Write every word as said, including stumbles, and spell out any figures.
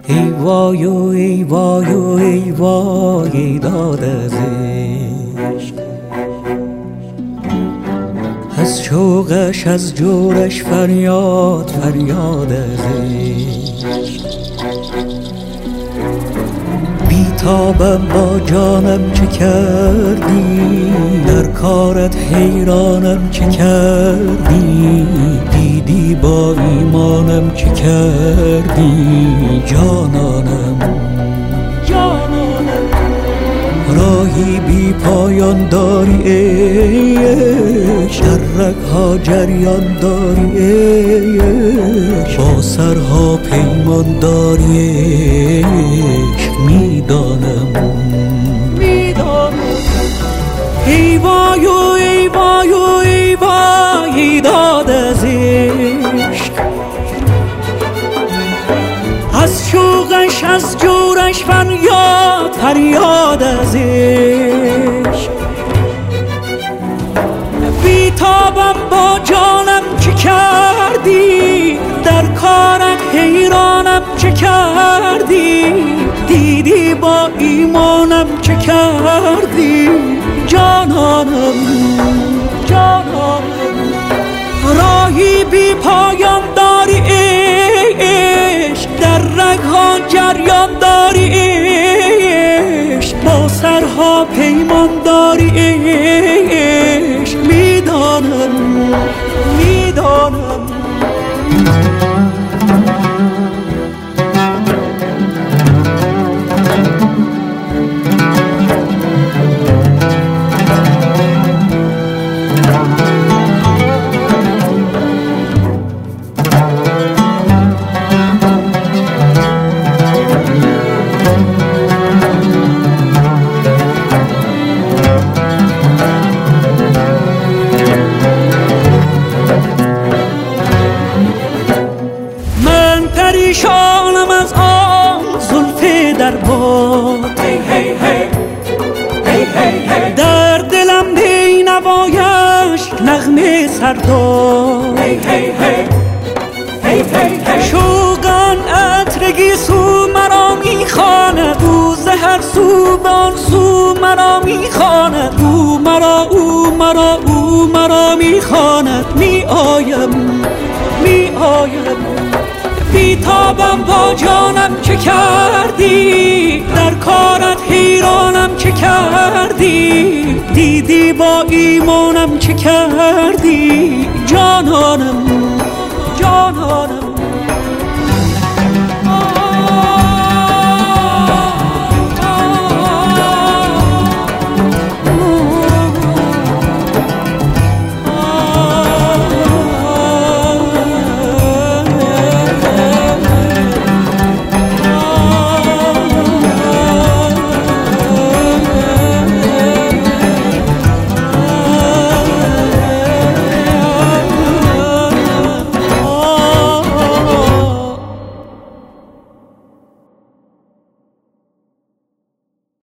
ای وای و ای وای و ای وای داد از عشق، از شوقش از جورش فریاد فریاد از عشق. بیتابم با جانم چه کردی، در کارت حیرانم چه کردی، دیدی با ایمانم چه کردی جانانم جانانم. راهی بی پایان داری عشق، در رگ‌ها جریان داری عشق، با سرها پیمان داری عشق. میدانم میدانم ای وای و ای وای و ای وای داد از عشق، از شوقش از جورش فریاد فریاد از عشق. بیتابم با جانم چه کردی، در کارت حیرانم چه کردی، دیدی با ایمانم چه کردی جانانم جانانم. راهی بی پایان داری عشق، در رگ‌ها جریان داری عشق، با سرها پیمان داری عشق. میدانم میدانم پریشانم از آن زلف در باد، در دلم بی نوایش نغمه سرداد. شوقان عطرگی سو مرا میخواند، او زهر سو بان سو مرا میخواند، او مرا او مرا او مرا میخواند. می آیم می آیم بیتابم با جانم چه کردی، در کارت حیرانم چه کردی، دیدی با ایمانم چه کردی جانانم جانانم.